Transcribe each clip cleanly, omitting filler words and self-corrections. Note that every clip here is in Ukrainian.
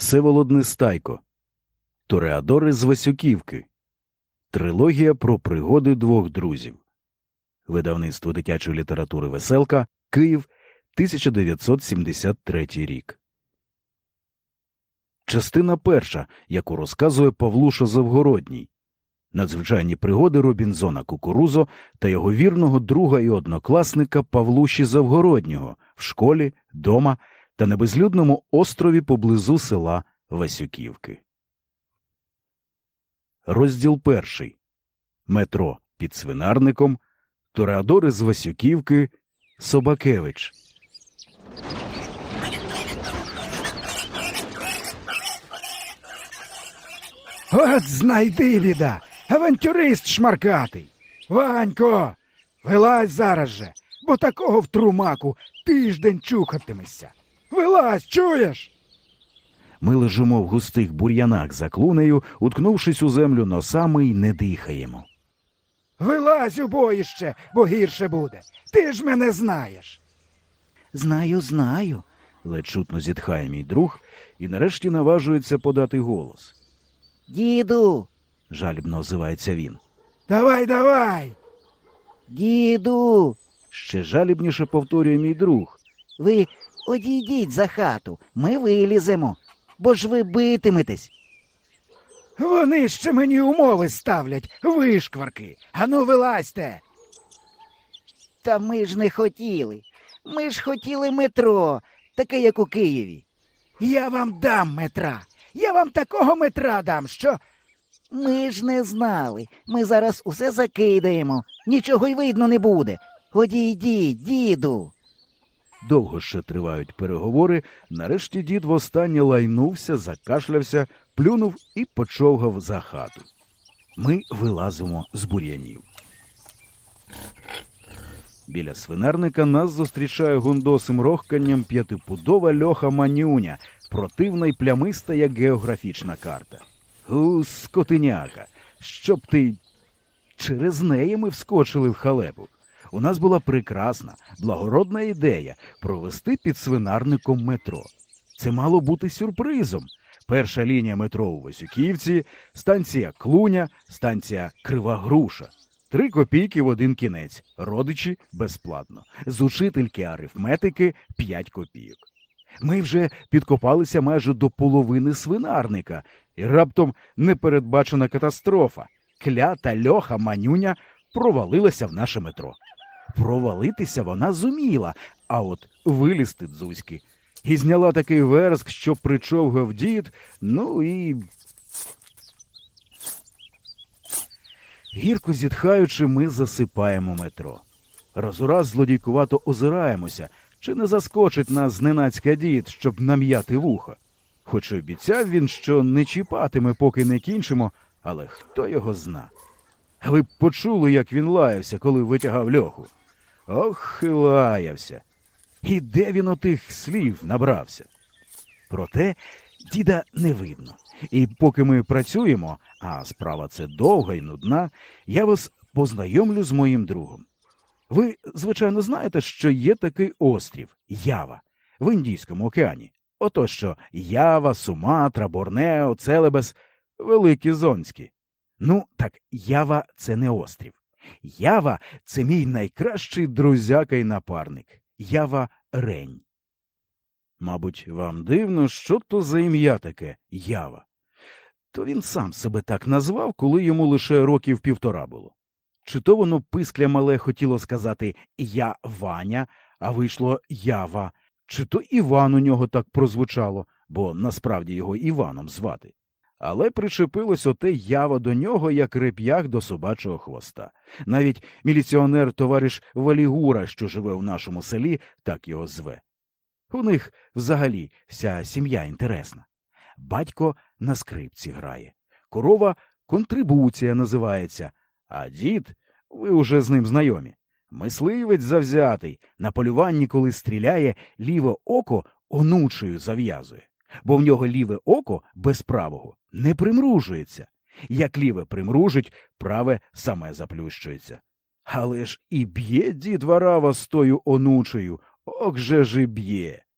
Всеволод Нестайко. Тореадори з Васюківки. Трилогія про пригоди двох друзів. Видавництво дитячої літератури «Веселка», Київ, 1973 рік. Частина перша, яку розказує Павлуша Завгородній. Надзвичайні пригоди Робінзона Кукурузо та його вірного друга і однокласника Павлуші Завгороднього в школі, дома та на безлюдному острові поблизу села Васюківки. Розділ перший. Метро під Свинарником. Тореадори з Васюківки. Собакевич. От знайди, біда, авантюрист шмаркатий. Ванько, вилазь зараз же, бо такого в трумаку тиждень чухатимешся. Вилазь, чуєш? Ми лежимо в густих бур'янах за клунею, уткнувшись у землю носами, й не дихаємо. Вилазь у боїще, бо гірше буде. Ти ж мене знаєш. Знаю, ледь чутно зітхає мій друг і нарешті наважується подати голос. Діду, Жалібно озивається він. Давай. діду, Ще жалібніше повторює мій друг. ви одійдіть за хату, ми виліземо, бо ж ви битиметесь. Вони ще мені умови ставлять, вишкварки. Ану, вилазьте. Та ми ж не хотіли. Ми ж хотіли метро, таке, як у Києві. Я вам дам метра. Я вам такого метра дам, що... Ми ж не знали. Ми зараз усе закидаємо. Нічого й видно не буде. Одійдіть, діду. Довго ще тривають переговори. Нарешті дід востаннє лайнувся, закашлявся, плюнув і почовгав за хату. Ми вилазимо з бур'янів. Біля Свинарника нас зустрічає гундосим рохканням п'ятипудова льоха-манюня, противна й плямиста, як географічна карта. Скотиняка, щоб ти... Через неї ми вскочили в халепу. У нас була прекрасна, благородна ідея провести під Свинарником метро. Це мало бути сюрпризом. Перша лінія метро у Васюківці, станція Клуня, станція Крива Груша. 3 копійки в один кінець, родичі безплатно. З учительки арифметики 5 копійок. Ми вже підкопалися майже до половини Свинарника, і раптом непередбачена катастрофа. Клята льоха-манюня провалилася в наше метро. Провалитися вона зуміла, а от вилізти дзузьки. І зняла такий верск, що причовгав дід, ну і... Гірко зітхаючи, ми засипаємо метро. Раз у раз злодійкувато озираємося, чи не заскочить нас зненацька дід, щоб нам'яти вуха. Хоч і обіцяв він, що не чіпатиме, поки не кінчимо, але хто його зна. Ви б почули, як він лаявся, коли витягав льоху. Ох, і лаявся. І де він отих слів набрався? Проте діда не видно. І поки ми працюємо, а справа це довга і нудна, я вас познайомлю з моїм другом. Ви, звичайно, знаєте, що є такий острів – Ява, в Індійському океані. Ото що Ява, Суматра, Борнео, Целебес – великі зонські. Ну, так Ява – це не острів. Ява – це мій найкращий друзяка й напарник. Ява Рень. Мабуть, вам дивно, що то за ім'я таке Ява. То він сам себе так назвав, коли йому лише років 1,5 було. Чи то воно пискля мале хотіло сказати «Я Ваня», а вийшло «Ява», чи то Іван у нього так прозвучало, бо насправді його Іваном звати. Але причепилось оте Ява до нього, як реп'ях до собачого хвоста. Навіть міліціонер товариш Валігура, що живе в нашому селі, так його зве. У них взагалі вся сім'я інтересна. Батько на скрипці грає, корова контрибуція називається, а дід, ви уже з ним знайомі, мисливець завзятий, на полюванні, коли стріляє, ліве око онучею зав'язує, бо в нього ліве око без правого не примружується. Як ліве примружить, праве саме заплющується. Але ж і б'є дід Варава з тою онучею, ох же ж і б'є.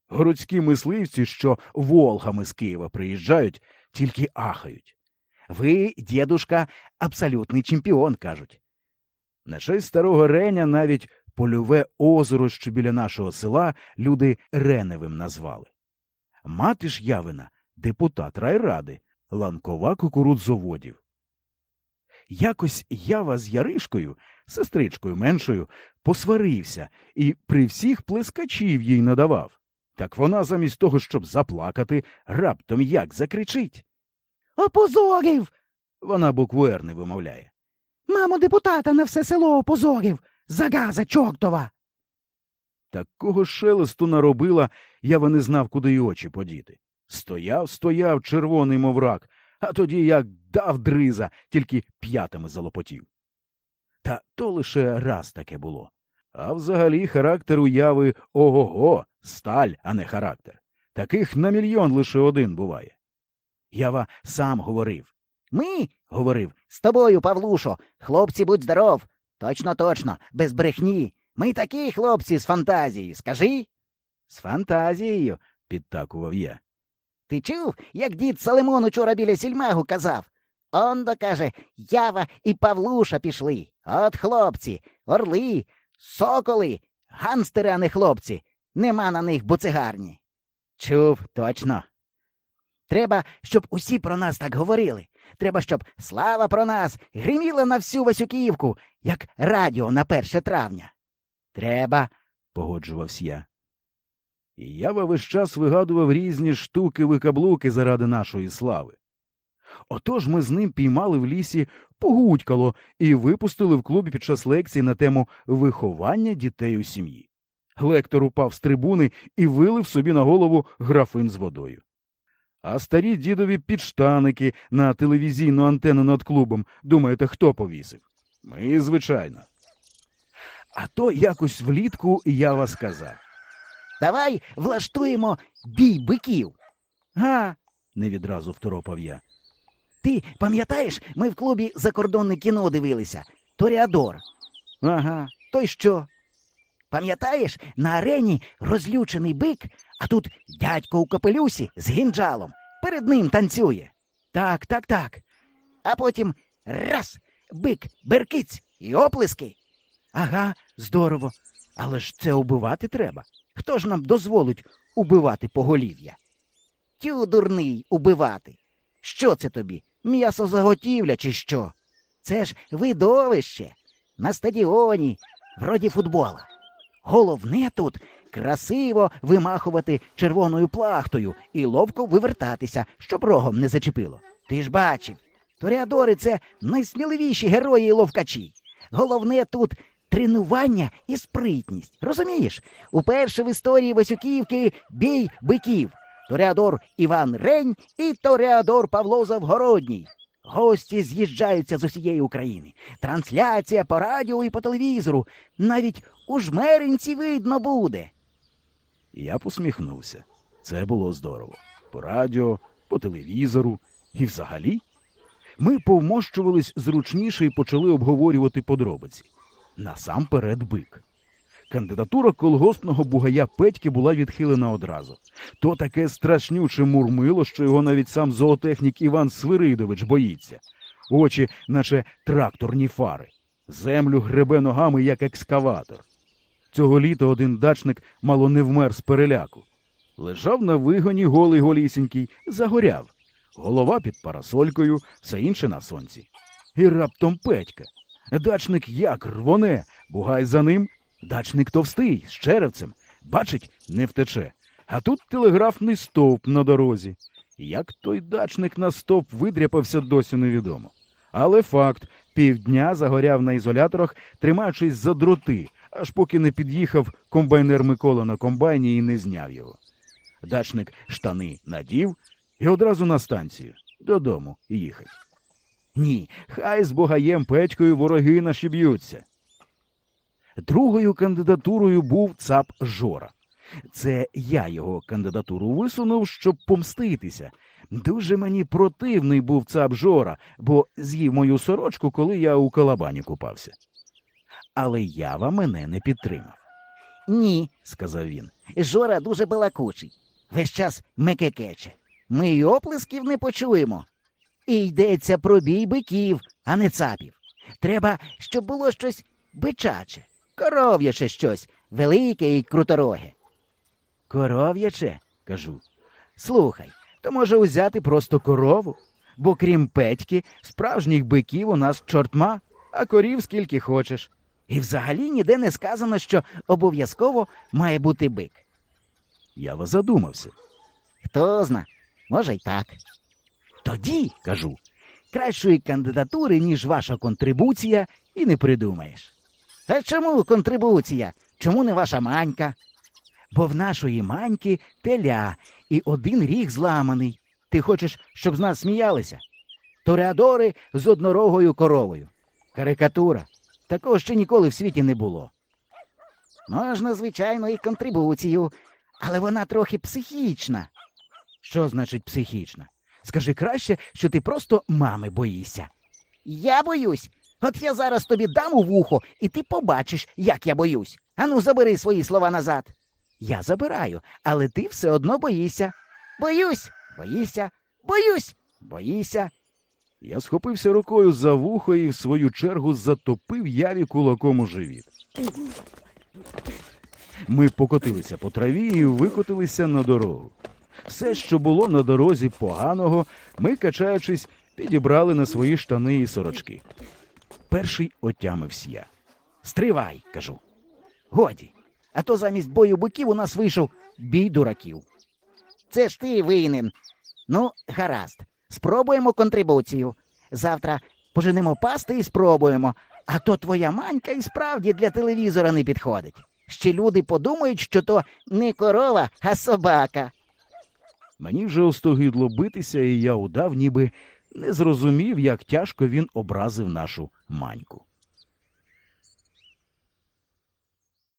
Городські мисливці, що волгами з Києва приїжджають, тільки ахають. Ви, дідушка, абсолютний чемпіон, кажуть. На честь старого Реня навіть польове озеро, що біля нашого села, люди Реневим назвали. Мати ж Явина – депутат райради, ланкова кукурудзоводів. Якось Ява з Яришкою, сестричкою меншою, посварився і при всіх плескачів їй надавав. Так вона замість того, щоб заплакати, раптом як закричить. Опозорів! Вона букву «Р» не вимовляє. Мамо депутата на все село опозорів! Загаза чортова! Такого шелесту наробила, Ява не знав, куди й очі подіти. Стояв, червоний, мов рак, а тоді як дав дриза, тільки п'ятами залопотів. Та то лише раз таке було. А взагалі характер у Яви ого-го, сталь, а не характер. Таких на мільйон лише один буває. Ява сам говорив. Ми, говорив, з тобою, Павлушо, хлопці, будь здоров. Точно, без брехні. Ми такі хлопці з фантазії, скажи. З фантазією, підтакував я. Ти чув, як дід Салимон учора біля сільмагу казав? Ондо, каже, Ява і Павлуша пішли. От хлопці, орли, соколи, ганстери, а не хлопці. Нема на них буцегарні. Чув, точно. Треба, щоб усі про нас так говорили. Треба, щоб слава про нас гриміла на всю Васюківку, як радіо на 1 травня. Треба, погоджувався я. І Ява весь час вигадував різні штуки-викаблуки заради нашої слави. Отож ми з ним піймали в лісі погудькало і випустили в клубі під час лекції на тему «Виховання дітей у сім'ї». Лектор упав з трибуни і вилив собі на голову графин з водою. А старі дідові підштаники на телевізійну антенну над клубом, думаєте, хто повісив? Ми, звичайно. А то якось влітку Ява сказав. Давай влаштуємо бій биків. Га, не відразу второпав я. Ти пам'ятаєш, ми в клубі закордонне кіно дивилися? Торіадор. Ага, То й що? Пам'ятаєш, на арені розлючений бик, а тут дядько у капелюсі з гінджалом. Перед ним танцює. так. А потім раз, бик, беркиць і оплески. Ага, здорово. Але ж це убивати треба. Хто ж нам дозволить убивати поголів'я? Тю, дурний, убивати. Що це тобі? М'ясозаготівля чи що? Це ж видовище. На стадіоні, вроді футбола. Головне тут красиво вимахувати червоною плахтою і ловко вивертатися, щоб рогом не зачепило. Ти ж бачив, торіадори – це найсміливіші герої і ловкачі. Головне тут тренування і спритність. Розумієш? Уперше в історії Васюківки бій биків. Торіадор Іван Рень і торіадор Павло Завгородній. Гості з'їжджаються з усієї України. Трансляція по радіо і по телевізору. Навіть у Жмеринці видно буде. Я посміхнувся. Це було здорово. По радіо, по телевізору і взагалі. Ми повмощувались зручніше і почали обговорювати подробиці. Насамперед бик. Кандидатура колгоспного бугая Петьки була відхилена одразу. То таке страшнюче мурмило, що його навіть сам зоотехнік Іван Свиридович боїться. Очі, наче тракторні фари. Землю гребе ногами, як екскаватор. Цього літа один дачник мало не вмер з переляку. Лежав на вигоні голий голісінький, загоряв. Голова під парасолькою, все інше на сонці. І раптом Петька. Дачник як рвоне, бугай за ним. Дачник товстий, з черевцем. Бачить, не втече. А тут телеграфний стовп на дорозі. Як той дачник на стовп видряпався, досі невідомо. Але факт, півдня загоряв на ізоляторах, тримаючись за дроти, аж поки не під'їхав комбайнер Микола на комбайні і не зняв його. Дачник штани надів і одразу на станцію. Додому їхать. Ні, хай з бугаєм Петькою вороги наші б'ються. Другою кандидатурою був цап Жора. Це я його кандидатуру висунув, щоб помститися. Дуже мені противний був цап Жора, бо з'їв мою сорочку, коли я у Калабані купався. Але Ява мене не підтримав. Ні, сказав він. Жора дуже балакучий. Весь час мекекече. Ми й оплесків не почуємо. І йдеться про бій биків, а не цапів. Треба, щоб було щось бичаче, коров'яче щось, велике і крутороге. Коров'яче, кажу. Слухай, То може узяти просто корову? Бо крім Петьки, справжніх биків у нас чортма, а корів скільки хочеш. і взагалі ніде не сказано, що обов'язково має бути бик. Я задумався. Хто зна, може й так. Тоді, Кажу, кращої кандидатури, ніж ваша контрибуція, і не придумаєш. А чому контрибуція? Чому не ваша манька? Бо в нашої маньки теля і один ріг зламаний. Ти хочеш, щоб з нас сміялися? Тореадори з однорогою коровою. Карикатура. Такого ще ніколи в світі не було. Можна, звичайно, і контрибуцію, але вона трохи психічна. що значить психічна? Скажи краще, що ти просто мами боїшся. Я боюсь. От я зараз тобі дам у вухо, і ти побачиш, як я боюсь. Ану, забери свої слова назад. Я забираю, але ти все одно боїшся. Боюсь, боїся, боюсь, боїся. Я схопився рукою за вухо і в свою чергу затопив Яві кулаком у живіт. Ми покотилися по траві і викотилися на дорогу. Все, що було на дорозі поганого, ми, качаючись, підібрали на свої штани і сорочки. Перший отямився я. Стривай, кажу. Годі, а то замість бою биків у нас вийшов бій дураків. Це ж ти винен. Ну, гаразд, спробуємо контрибуцію. Завтра поженемо пасти і спробуємо. А то твоя манька і справді для телевізора не підходить. Ще люди подумають, що то не корова, а собака. Мені вже остогидло битися, і я удав, ніби не зрозумів, як тяжко він образив нашу маньку.